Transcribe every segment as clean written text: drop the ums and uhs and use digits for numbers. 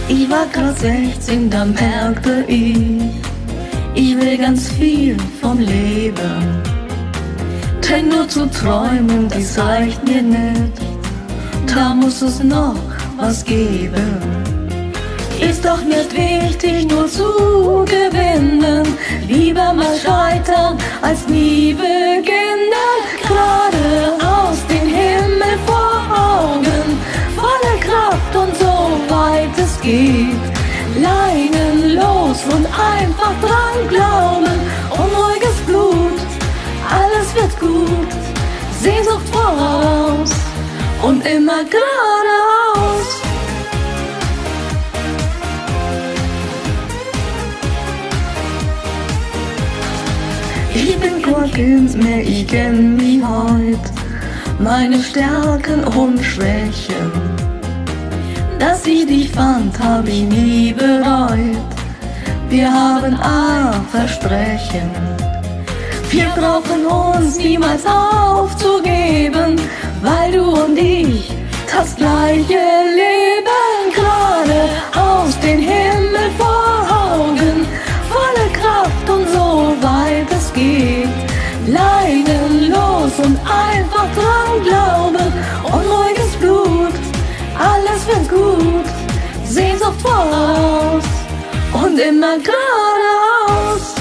Ich war grad 16, da merkte ich will ganz viel vom Leben. Denn nur zu träumen, das reicht mir nicht. Da muss es noch was geben. Ist doch nicht wichtig, nur zu gewinnen. Lieber mal scheitern, als nie beginnen. Geradeaus den Himmel vor Augen, volle Kraft und so weit es geht. Leinen los und einfach dran glauben. Unruhiges Blut, alles wird gut. Sehnsucht voraus und immer geradeaus. Ich bin kein mehr, ich kenn mich heut, meine Stärken und Schwächen. Dass ich dich fand, hab ich nie bereut. Wir haben ein Versprechen. Wir brauchen uns niemals aufzugeben, weil du und ich das gleiche leben. Geradeaus den Himmel vor Augen, volle Kraft und so weit es geht. Leiden los und einfach dran glauben. Unruhiges Blut, alles wird gut. Sehnsucht voraus und immer geradeaus.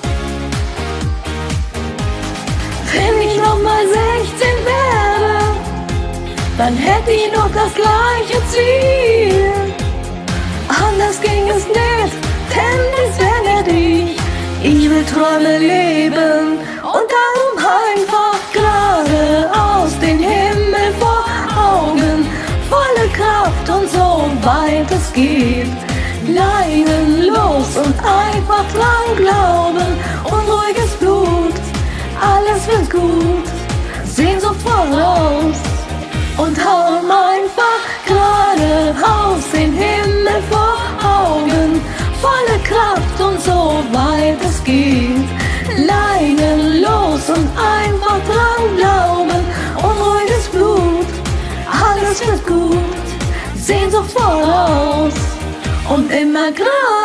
Wenn ich noch mal 16 wäre, dann hätte ich noch das gleiche Ziel. Anders ging es nicht, denn es wäre nicht ich. Ich will Träume leben und darum einfach geradeaus den Himmel vor Augen, volle Kraft und so weit es geht. Leinen los und einfach dran glauben. Unruhiges Blut, alles wird gut. Sehnsucht voraus und hau einfach geradeaus den Himmel vor Augen, volle Kraft und so weit es geht. Leinen los und einfach dran glauben. Unruhiges Blut, alles wird gut. Sehnsucht voraus und immer geradeaus.